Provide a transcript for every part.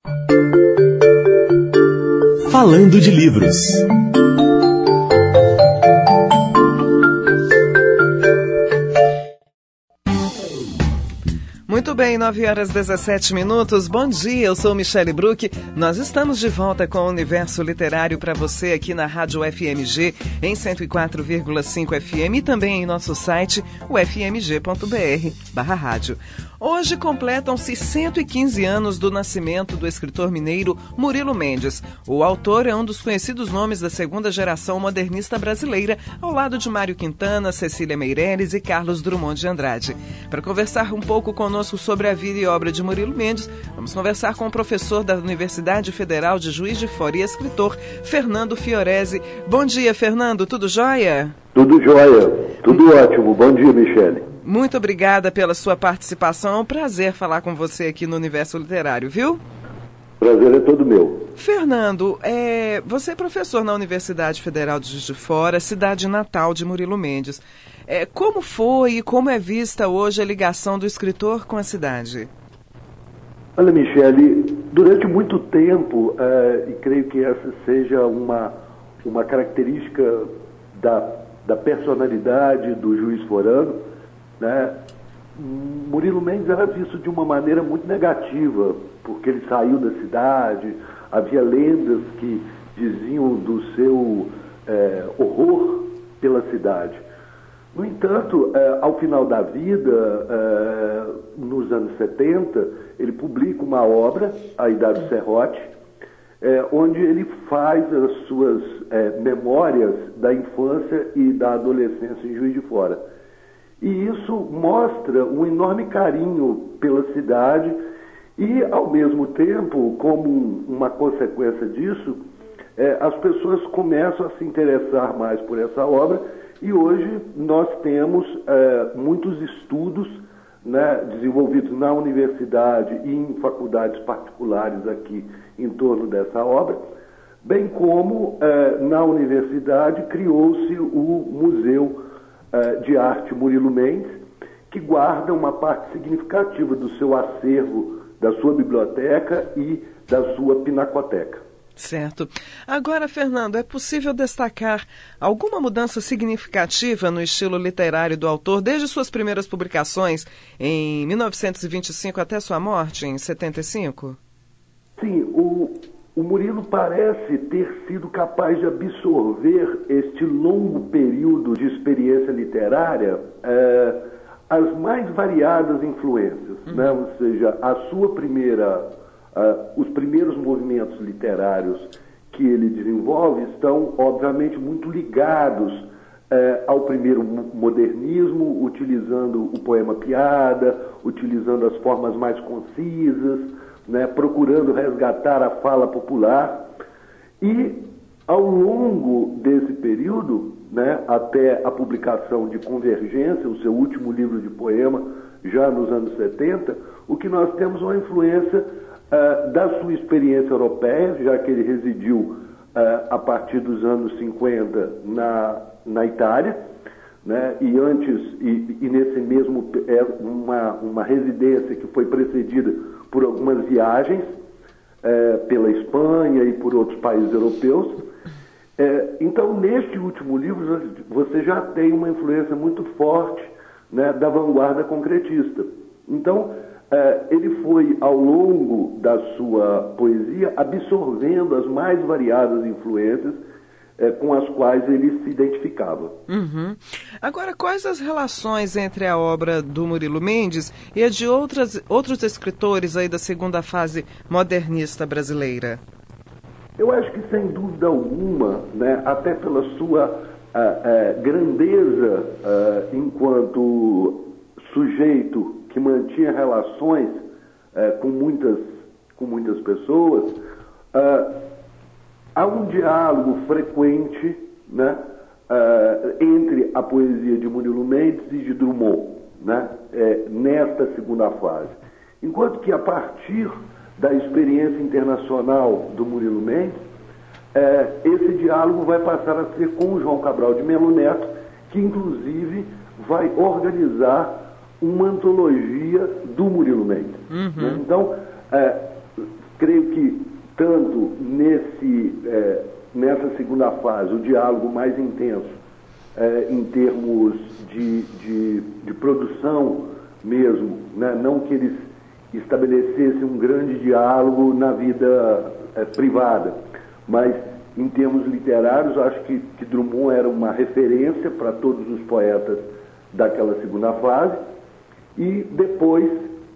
Falando de livros. Muito bem, 9h17. Bom dia, eu sou Michele Bruck. Nós estamos de volta com o Universo Literário para você aqui na Rádio FMG em 104,5 FM e também em nosso site, o fmg.br/rádio. Hoje completam-se 115 anos do nascimento do escritor mineiro Murilo Mendes. O autor é um dos conhecidos nomes da segunda geração modernista brasileira, ao lado de Mário Quintana, Cecília Meirelles e Carlos Drummond de Andrade. Para conversar um pouco conosco sobre a vida e obra de Murilo Mendes, vamos conversar com o professor da Universidade Federal de Juiz de Fora e escritor Fernando Fiorese. Bom dia, Fernando, tudo jóia? Tudo jóia, tudo ótimo. Bom dia, Michele. Muito obrigada pela sua participação. É um prazer falar com você aqui no Universo Literário, viu? Prazer é todo meu. Fernando, você é professor na Universidade Federal de Juiz de Fora, cidade natal de Murilo Mendes. Como foi e como é vista hoje a ligação do escritor com a cidade? Olha, Michele, durante muito tempo, e creio que essa seja uma característica da personalidade do juiz forano, né? Murilo Mendes era visto de uma maneira muito negativa, porque ele saiu da cidade, havia lendas que diziam do seu horror pela cidade. No entanto, ao final da vida, nos anos 70, ele publica uma obra, A Idade do Serrote, onde ele faz as suas memórias da infância e da adolescência em Juiz de Fora. E isso mostra um enorme carinho pela cidade e, ao mesmo tempo, como uma consequência disso, as pessoas começam a se interessar mais por essa obra e hoje nós temos muitos estudos, né, desenvolvidos na universidade e em faculdades particulares aqui em torno dessa obra, bem como na universidade criou-se o Museu de Arte Murilo Mendes, que guarda uma parte significativa do seu acervo, da sua biblioteca e da sua pinacoteca. Certo. Agora, Fernando, é possível destacar alguma mudança significativa no estilo literário do autor desde suas primeiras publicações em 1925 até sua morte em 75? Sim, o Murilo parece ter sido capaz de absorver este longo período de experiência literária, as mais variadas influências, né? Ou seja, os primeiros movimentos literários que ele desenvolve estão, obviamente, muito ligados ao primeiro modernismo, utilizando o poema-piada, utilizando as formas mais concisas, né, procurando resgatar a fala popular. E, ao longo desse período, né, até a publicação de Convergência, o seu último livro de poema, já nos anos 70, o que nós temos é uma influência da sua experiência europeia, já que ele residiu a partir dos anos 50 na Itália, né, e antes, e nesse mesmo, uma residência que foi precedida por algumas viagens pela Espanha e por outros países europeus. Então, neste último livro, você já tem uma influência muito forte, né, da vanguarda concretista. Então, ele foi, ao longo da sua poesia, absorvendo as mais variadas influências com as quais ele se identificava. Uhum. Agora, quais as relações entre a obra do Murilo Mendes e a de outros escritores aí da segunda fase modernista brasileira? Eu acho que, sem dúvida alguma, né, até pela sua grandeza enquanto sujeito que mantinha relações com muitas pessoas, há um diálogo frequente, né, entre a poesia de Murilo Mendes e de Drummond, né, nesta segunda fase. Enquanto que, a partir da experiência internacional do Murilo Mendes, esse diálogo vai passar a ser com o João Cabral de Melo Neto, que inclusive vai organizar uma antologia do Murilo Mendes. Uhum. Né? Então, creio que tanto nessa segunda fase, o diálogo mais intenso, em termos de produção mesmo, né? Não que eles estabelecessem um grande diálogo na vida privada, mas em termos literários, acho que Drummond era uma referência para todos os poetas daquela segunda fase, e depois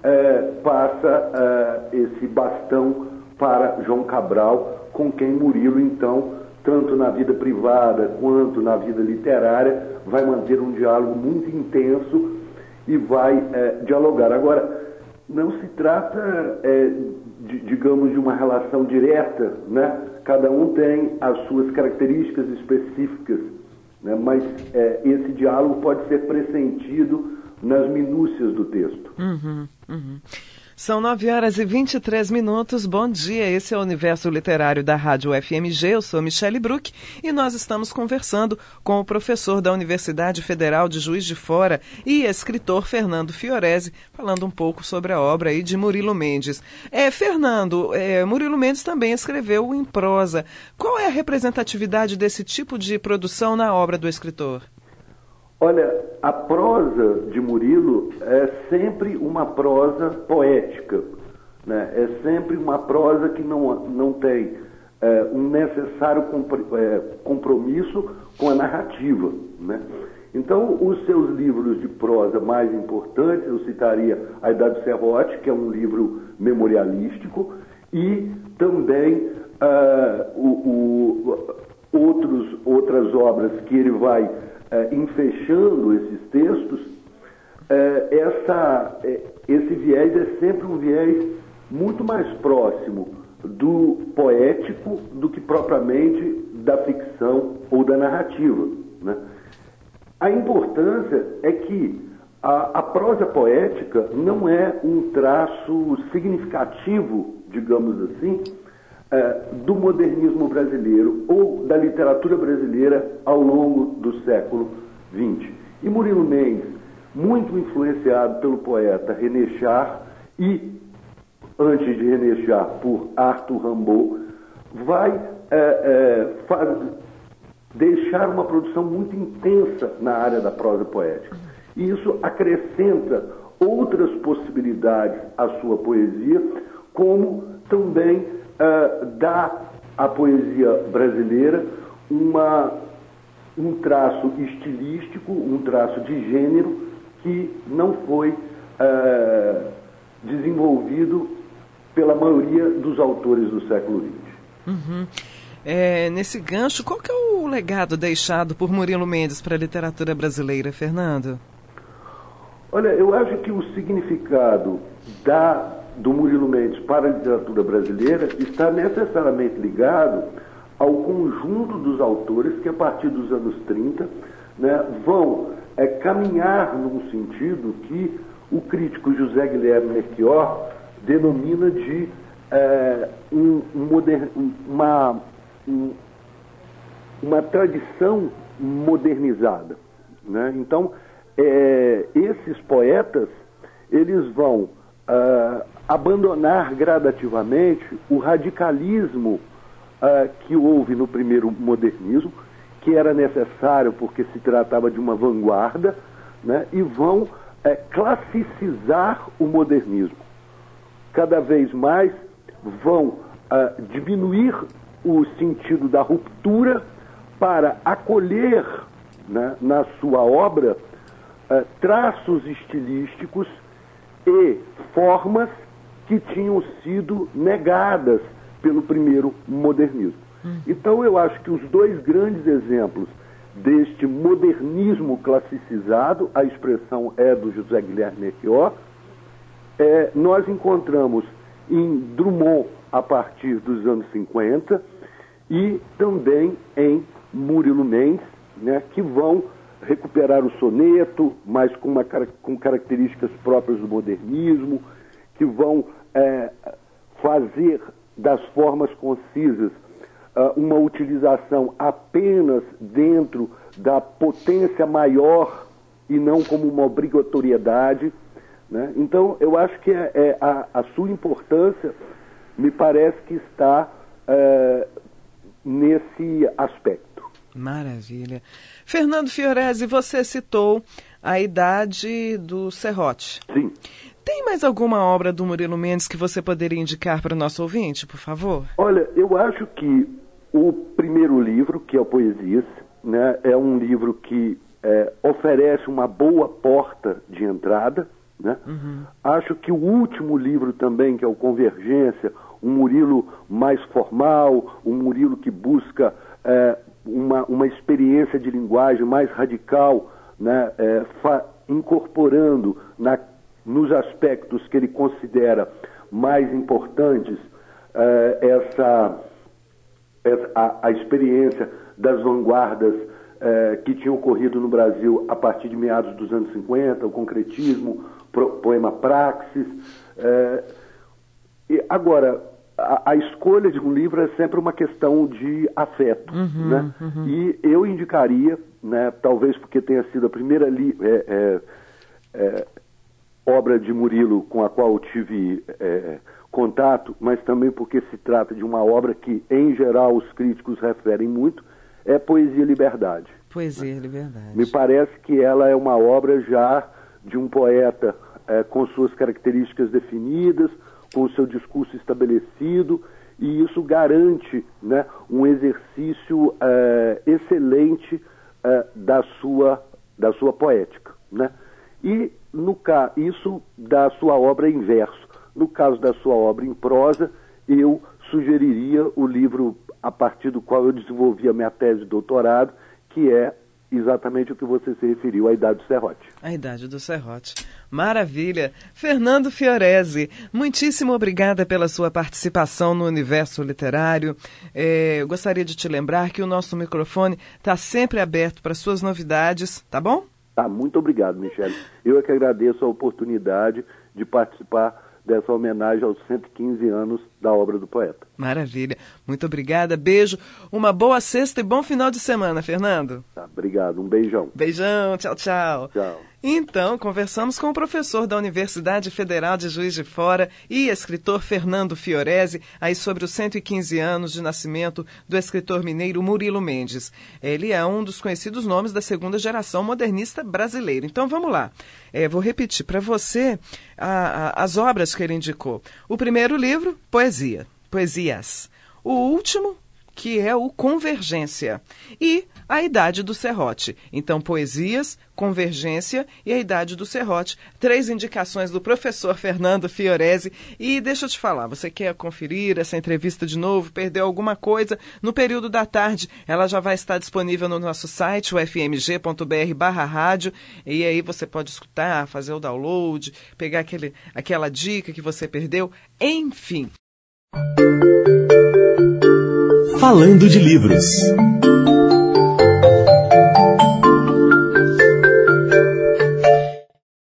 passa esse bastão para João Cabral, com quem Murilo, então, tanto na vida privada quanto na vida literária, vai manter um diálogo muito intenso e vai dialogar. Agora, não se trata, digamos, de uma relação direta, né? Cada um tem as suas características específicas, né? Mas esse diálogo pode ser pressentido nas minúcias do texto. São 9h23. Bom dia, esse é o Universo Literário da Rádio FMG. Eu sou Michele Bruck e nós estamos conversando com o professor da Universidade Federal de Juiz de Fora e escritor Fernando Fiorese, falando um pouco sobre a obra aí de Murilo Mendes. Fernando, Murilo Mendes também escreveu em prosa. Qual é a representatividade desse tipo de produção na obra do escritor? Olha, a prosa de Murilo é sempre uma prosa poética, né? É sempre uma prosa que não tem um necessário compromisso com a narrativa, né? Então, os seus livros de prosa mais importantes, eu citaria A Idade do Serrote, que é um livro memorialístico, e também outras obras que ele vai enfechando esses textos. Esse viés é sempre um viés muito mais próximo do poético do que propriamente da ficção ou da narrativa, né? A importância é que a prosa poética não é um traço significativo, digamos assim, do modernismo brasileiro ou da literatura brasileira ao longo do século XX. E Murilo Mendes, muito influenciado pelo poeta René Char e, antes de René Char, por Arthur Rimbaud, vai deixar uma produção muito intensa na área da prosa poética. E isso acrescenta outras possibilidades à sua poesia, como também dá à poesia brasileira um traço estilístico, um traço de gênero que não foi desenvolvido pela maioria dos autores do século XX. Nesse gancho, qual que é o legado deixado por Murilo Mendes para a literatura brasileira, Fernando? Olha, eu acho que o significado do Murilo Mendes para a literatura brasileira está necessariamente ligado ao conjunto dos autores que, a partir dos anos 30, né, vão caminhar num sentido que o crítico José Guilherme Melchior denomina de uma tradição modernizada, né? Então, esses poetas, eles vão abandonar gradativamente o radicalismo que houve no primeiro modernismo, que era necessário porque se tratava de uma vanguarda, né? E vão classicizar o modernismo. Cada vez mais vão diminuir o sentido da ruptura para acolher, né, na sua obra traços estilísticos e formas que tinham sido negadas pelo primeiro modernismo. Então eu acho que os dois grandes exemplos deste modernismo classicizado, a expressão é do José Guilherme Melchior, nós encontramos em Drummond a partir dos anos 50 e também em Murilo Mendes, né, que vão recuperar o soneto, mas com características próprias do modernismo, que vão fazer das formas concisas uma utilização apenas dentro da potência maior e não como uma obrigatoriedade, né? Então, eu acho que a sua importância me parece que está nesse aspecto. Maravilha. Fernando Fiorese, você citou A Idade do Serrote. Sim. Tem mais alguma obra do Murilo Mendes que você poderia indicar para o nosso ouvinte, por favor? Olha, eu acho que o primeiro livro, que é o Poesias, né, é um livro que oferece uma boa porta de entrada, né? Acho que o último livro também, que é o Convergência, um Murilo mais formal, um Murilo que busca uma experiência de linguagem mais radical, né, incorporando nos aspectos que ele considera mais importantes a experiência das vanguardas que tinham ocorrido no Brasil a partir de meados dos anos 50, o concretismo, poema praxis. Agora, a escolha de um livro é sempre uma questão de afeto, né? E eu indicaria, né, talvez porque tenha sido a primeira obra de Murilo com a qual eu tive contato, mas também porque se trata de uma obra que, em geral, os críticos referem muito, é Poesia e Liberdade. Poesia e Liberdade. Me parece que ela é uma obra já de um poeta com suas características definidas, com o seu discurso estabelecido, e isso garante, né, um exercício excelente da sua poética, né? E isso da sua obra em verso. No caso da sua obra em prosa, eu sugeriria o livro a partir do qual eu desenvolvi a minha tese de doutorado, que é exatamente o que você se referiu, A Idade do Serrote. A Idade do Serrote. Maravilha. Fernando Fiorese, muitíssimo obrigada pela sua participação no Universo Literário. Eu gostaria de te lembrar que o nosso microfone está sempre aberto para suas novidades, tá bom? Tá, muito obrigado, Michele. Eu é que agradeço a oportunidade de participar dessa homenagem aos 115 anos da obra do poeta. Maravilha. Muito obrigada. Beijo. Uma boa sexta e bom final de semana, Fernando. Tá, obrigado. Um beijão. Beijão. Tchau, tchau. Tchau. Então, conversamos com o professor da Universidade Federal de Juiz de Fora e escritor Fernando Fiorese, aí sobre os 115 anos de nascimento do escritor mineiro Murilo Mendes. Ele é um dos conhecidos nomes da segunda geração modernista brasileira. Então, vamos lá. Vou repetir para você as obras que ele indicou. O primeiro livro, Poesias. O último, que é o Convergência. E A Idade do Serrote. Então, Poesias, Convergência e A Idade do Serrote. 3 indicações do professor Fernando Fiorese. E deixa eu te falar, você quer conferir essa entrevista de novo, perdeu alguma coisa? No período da tarde, ela já vai estar disponível no nosso site, o fmg.br/rádio. E aí você pode escutar, fazer o download, pegar aquela dica que você perdeu. Enfim. Falando de livros.